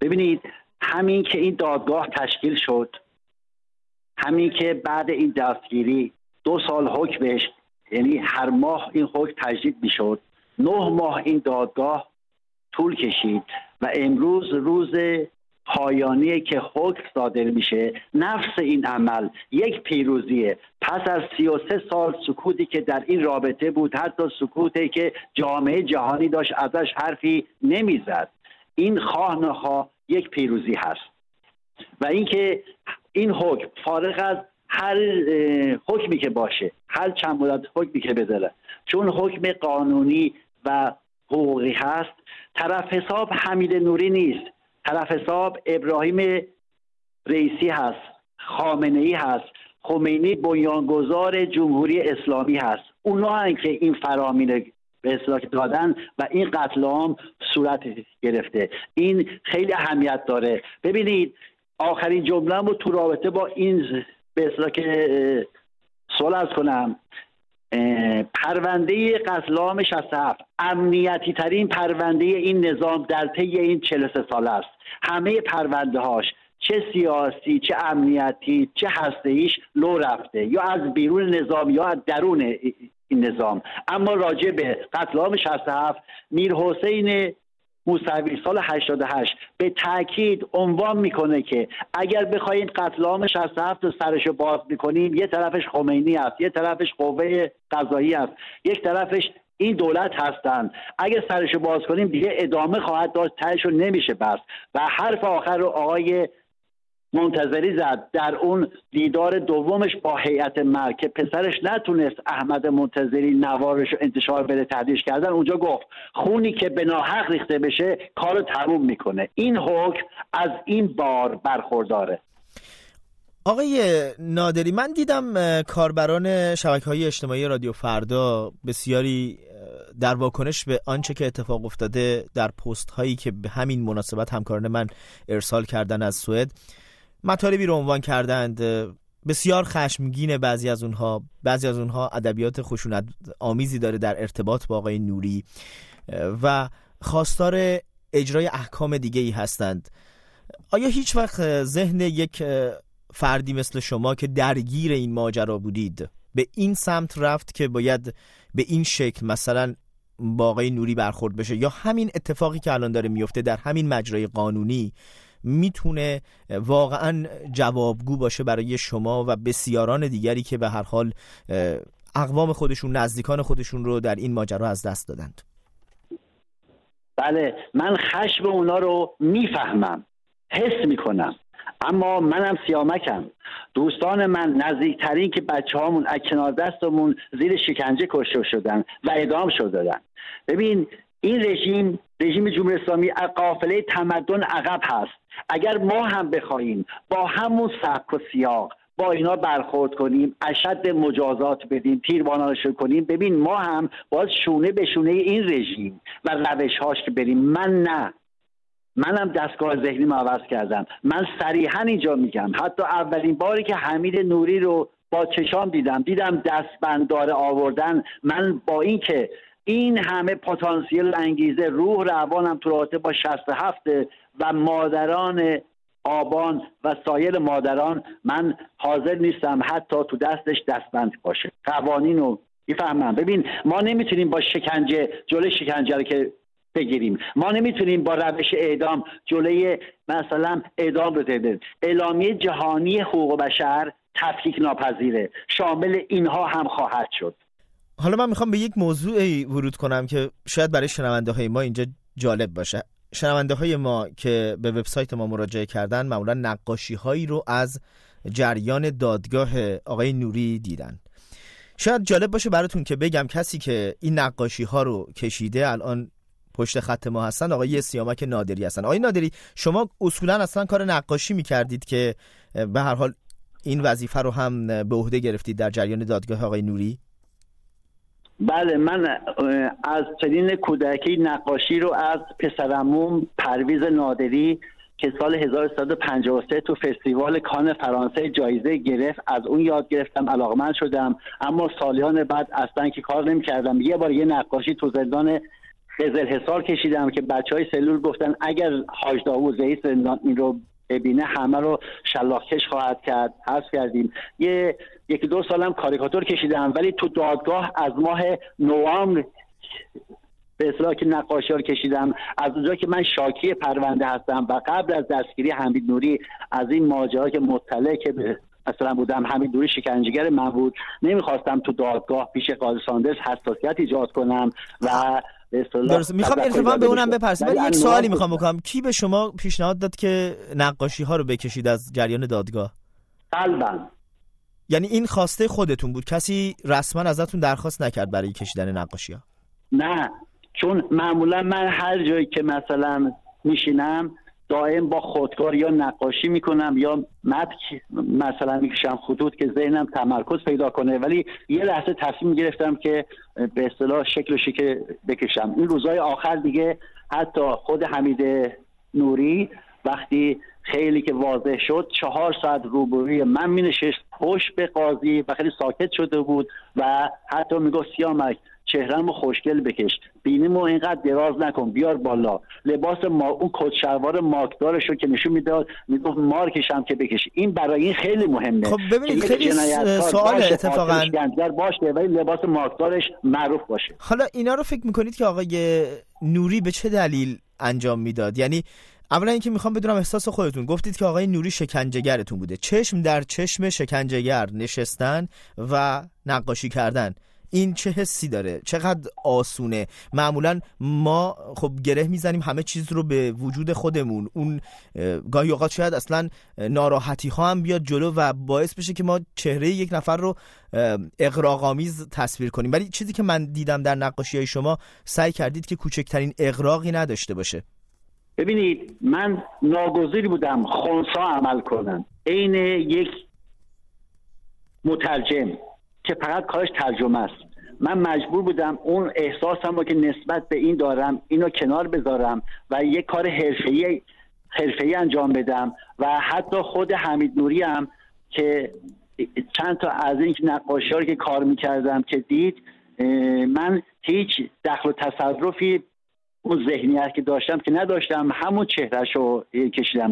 ببینید همین که این دادگاه تشکیل شد، همین که بعد این دستگیری 2 سال حکم بهش، یعنی هر ماه این حکم تجدید میشد، 9 ماه این دادگاه طول کشید و امروز روز پایانیه که حکم صادر میشه. نفس این عمل یک پیروزیه. پس از 33 سال سکوتی که در این رابطه بود، حتی سکوتی که جامعه جهانی داشت ازش حرفی نمیزد، این خواه نخواه یک پیروزی هست. و اینکه این حکم فارغ از هر حکمی که باشه، هر چند مدت حکمی که بذاره، چون حکم قانونی و حقوقی هست، طرف حساب حمید نوری نیست، طرف حساب ابراهیم رئیسی هست، خامنه‌ای هست، خمینی بنیانگذار جمهوری اسلامی هست. اونا هستند که این فرامین به اصطلاح دادن و این قتل عام صورت گرفته. این خیلی اهمیت داره. ببینید آخرین جمله‌مو تو رابطه با این به اصطلاح که سوال از کنم، پرونده قتل عام 67 امنیتی ترین پرونده این نظام در طی این 43 سال است. همه پرونده هاش چه سیاسی، چه امنیتی، چه هسته‌ایش لو رفته، یا از بیرون نظام یا از درون این نظام. اما راجع به قتل عام 67 میرحسین موسوی سال 88 به تاکید عنوان میکنه که اگر بخوایم قتل عام 67 رو سرشو باز میکنیم، یه طرفش خمینی است، یه طرفش قوه قضایی است، یک طرفش این دولت هستند. اگر سرشو باز کنیم دیگه ادامه خواهد داشت، تهشو نمیشه بست. و حرف آخر رو آقای منتظری زد در اون دیدار دومش با هیئت مرگ که پسرش نتونست احمد منتظری نوارش رو انتشار بده، تهدیدش کردن. اونجا گفت خونی که به ناحق ریخته بشه کارو تموم میکنه. این حکم از این بار برخورداره. آقای نادری، من دیدم کاربران شبکه‌های اجتماعی رادیو فردا بسیاری در واکنش به آنچه که اتفاق افتاده در پست هایی که به همین مناسبت همکاران من ارسال کردن از سوئد مطالبی رو عنوان کردند. بسیار خشمگین بعضی از اونها ادبیات خشونت آمیزی داره در ارتباط با آقای نوری و خواستار اجرای احکام دیگه‌ای هستند. آیا هیچ وقت ذهن یک فردی مثل شما که درگیر این ماجرا بودید به این سمت رفت که باید به این شکل مثلا با آقای نوری برخورد بشه، یا همین اتفاقی که الان داره میفته در همین مجرای قانونی میتونه واقعا جوابگو باشه برای شما و بسیاران دیگری که به هر حال اقوام خودشون، نزدیکان خودشون رو در این ماجرا از دست دادند؟ بله، من خشم اونا رو میفهمم، حس میکنم، اما منم سیامکم. دوستان من نزدیکترین که بچه هامون از کنار دستمون زیر شکنجه کشته شدن و اعدام شدن. ببین این رژیم جمهوری اسلامی از قافله تمدن عقب هست. اگر ما هم بخوایم با همون سبک و سیاق با اینا برخورد کنیم، اشد مجازات بدیم، تیربارانش کنیم، ببین ما هم باید شونه به شونه این رژیم و روش‌هاش که بریم. منم دستگاه ذهنی عوض کردم. من صریحا اینجا میگم حتی اولین باری که حمید نوری رو با چشام دیدم دستبنددار آوردن، من با اینکه این همه پتانسیل انگیزه، روح روانم تو رابطه با 67 و مادران آبان و سایر مادران، من حاضر نیستم حتی تو دستش دستبند باشه. قوانین رو میفهمم. ببین ما نمیتونیم با شکنجه جلوی شکنجه رو که بگیریم، ما نمیتونیم با روش اعدام جلوی مثلا اعدام رو بگیریم. اعلامیه جهانی حقوق بشر تفکیک ناپذیره، شامل اینها هم خواهد شد. حالا من میخوام به یک موضوعی ورود کنم که شاید برای شنونده های ما اینجا جالب باشه. شنونده های ما که به وبسایت ما مراجعه کردن معمولا نقاشی هایی رو از جریان دادگاه آقای نوری دیدن. شاید جالب باشه براتون که بگم کسی که این نقاشی ها رو کشیده الان پشت خط ما هستن آقای سیامک نادری هستن. آقای نادری، شما اصولا اصلا کار نقاشی میکردید که به هر حال این وظیفه رو هم به عهده گرفتید در جریان دادگاه آقای نوری؟ بله، من از سنین کودکی نقاشی رو از پسرعموم پرویز نادری که سال 1353 تو فستیوال کان فرانسه جایزه گرفت از اون یاد گرفتم، علاقمند شدم. اما سالیان بعد اصلا که کار نمی‌کردم. یه بار یه نقاشی تو زندان قزل حصار کشیدم که بچهای سلول گفتن اگر حاج داوود رئیس زندان این رو ببینه همه رو شلاقکش خواهد کرد. حذف کردیم. یکی دو سالم کاریکاتور کشیدم، ولی تو دادگاه از ماه نوامبر به اصطلاح که نقاشی ها کشیدم، از اونجا که من شاکی پرونده هستم و قبل از دستگیری حمید نوری از این ماجرا که مطلع که مثلا بودم، حمید نوری شکنجهگر من بود، نمیخواستم تو دادگاه پیش قاضی ساندرز حساسیت ایجاد کنم و درست. میخوام اتفاقا به اونم بپرسم، ولی یک سوالی میخوام بکنم. کی به شما پیشنهاد داد که نقاشی ها رو بکشید از جریان دادگاه؟ قلباً. یعنی این خواسته خودتون بود؟ کسی رسما ازتون درخواست نکرد برای کشیدن نقاشی ها؟ نه، چون معمولا من هر جایی که مثلا میشینم دائم با خودکار یا نقاشی میکنم یا مثلا میکشم خطوط که ذهنم تمرکز پیدا کنه، ولی یه لحظه تصمیم گرفتم که به اصطلاح شکل و شیک بکشم. این روزهای آخر دیگه حتی خود حمید نوری وقتی خیلی که واضح شد 4 ساعت روبروی من مینشست پشت به قاضی و خیلی ساکت شده بود و حتی میگفت سیامک چهره‌مو خوشگل بکش، بینیمو اینقدر دراز نکن، بیار بالا، لباس اون کت شلوار مارکدارشو که نشون میداد میگفت مارکش هم که بکش. این برای این خیلی مهمه. خب ببینید خیلی سوال اتفاقا باشه ولی لباس مارکدارش معروف باشه. حالا اینا رو فکر میکنید که آقای نوری به چه دلیل انجام میداد؟ یعنی اولا اینکه میخوام بدونم احساس خودتون. گفتید که آقای نوری شکنجهگرتون بوده، چشم در چشم شکنجهگر نشستن و نقاشی کردن، این چه حسی داره؟ چقدر آسونه؟ معمولا ما خب گره میزنیم همه چیز رو به وجود خودمون، اون گاهی اوقات شاید اصلا ناراحتی ها هم بیاد جلو و باعث بشه که ما چهره یک نفر رو اغراق‌آمیز تصویر کنیم، ولی چیزی که من دیدم در نقاشی های شما سعی کردید که کوچکترین اغراقی نداشته باشه. ببینید من ناگزیر بودم خنثی عمل کنم، عین یک مترجم که فقط کارش ترجمه است. من مجبور بودم اون احساسم رو که نسبت به این دارم اینو کنار بذارم و یک کار حرفه‌ای انجام بدم. و حتی خود حمید نوری هم که چند تا از این نقاشی‌ها رو که کار می‌کردم که دید، من هیچ دخل و تصرفی اون ذهنیت که داشتم که نداشتم، همون چهرهشو کشیدم.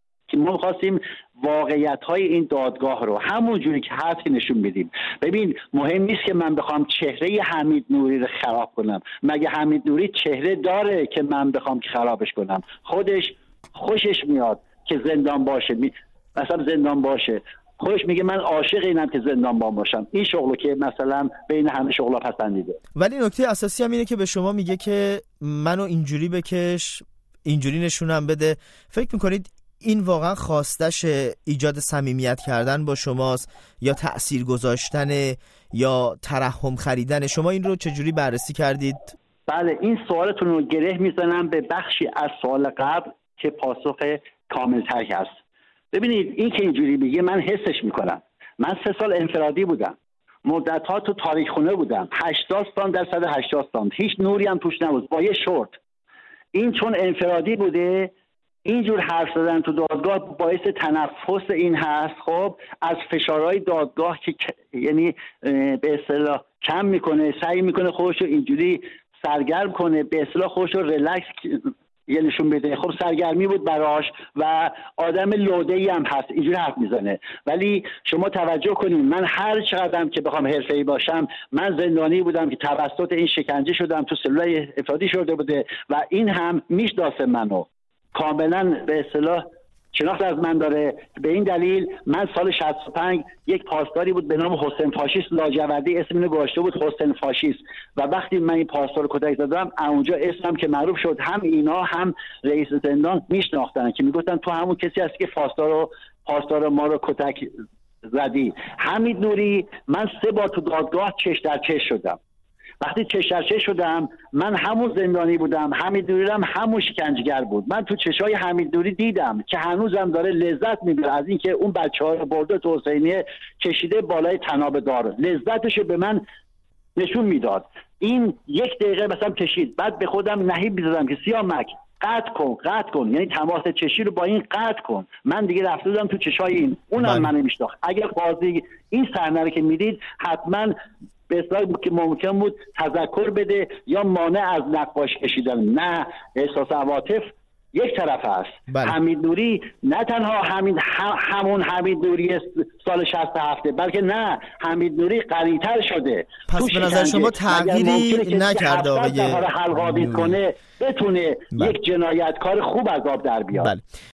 ما خواستیم واقعیت‌های این دادگاه رو همون جوری که هست نشون بدیم. ببین مهم نیست که من بخوام چهره حمید نوری رو خراب کنم. مگه حمید نوری چهره داره که من بخوام که خرابش کنم؟ خودش خوشش میاد که زندان باشه، مثلا زندان باشه، خودش میگه من عاشق اینم که زندانبان باشم. این شغلو که مثلا بین همه شغلا پسندیده. ولی نکته اساسی هم اینه که به شما میگه که منو اینجوری بکش، اینجوری نشونم بده. فکر میکنید این واقعا خواستش ایجاد صمیمیت کردن با شماست یا تأثیر گذاشتن یا ترحم خریدن؟ شما این رو چجوری بررسی کردید؟ بله، این سوالتون رو گره میزنم به بخشی از سوال قبل که پاسخ کامل‌تری هست. ببینید این که اینجوری میگه من حسش میکنم. من 3 سال انفرادی بودم، مدت‌ها تو تاریخ خونه بودم، 80 سال در 180 سال، هیچ نوری هم توش نبود، با یه شورت. این چون انفرادی بوده اینجور حرف زدن تو دادگاه باعث تنفس این هست. خب از فشارهای دادگاه که یعنی به اصطلاح کم میکنه، سعی میکنه خودش رو اینجوری سرگرم کنه، به اصطلاح خودش رو ریلکس یه نشون بده. خب سرگرمی بود براش و آدم لوده‌ای هم هست، اینجوری حرف میزنه. ولی شما توجه کنید من هر چقدرم که بخوام حرفه‌ای باشم، من زندانی بودم که توسط این شکنجه شدم، تو سلول افرادی شده بوده و این هم میشناسه منو، کاملا به اصطلاح شناخت از من داره. به این دلیل من سال 65 یک پاسداری بود به نام حسین فاشیست لاجوردی، اسم اینو گذاشته بود حسین فاشیست، و وقتی من این پاسدار رو کتک زدم اونجا اسمم که معروف شد، هم اینا هم رئیس زندان میشناختن که میگفتن تو همون کسی هستی که پاسدار ما رو کتک زدی. حمید نوری، من 3 بار تو دادگاه چش در چش شدم. وقتی چش در چش شدم من همون زندانی بودم، حمید نوری هم همون شکنجهگر بود. من تو چشای حمید نوری دیدم که هنوزم داره لذت میبره از اینکه اون بچه‌ها رو برده تو حسینیه کشیده بالای طناب دار، لذتش به من نشون میداد. این 1 دقیقه مثلا کشید، بعد به خودم نهیب می‌زدم که سیامک قطع کن، یعنی تماس چشی رو با این قطع کن. من دیگه رفته بودم تو چشای این، اونم منو میشناخت. اگر قاضی این صحنه رو که میدید حتما به اصطلاح که ممکن بود تذکر بده یا مانع از نقاش کشیدن. نه، احساس عواطف یک طرف است. بله. حمید نوری نه تنها همون حمید نوری سال 67 بلکه نه، حمید نوری غنی‌تر شده. پس به نظر شما تغییری نکرده آقای حلق‌آویز کنه بتونه یک جنایتکار خوب از آب در بیاد. بله.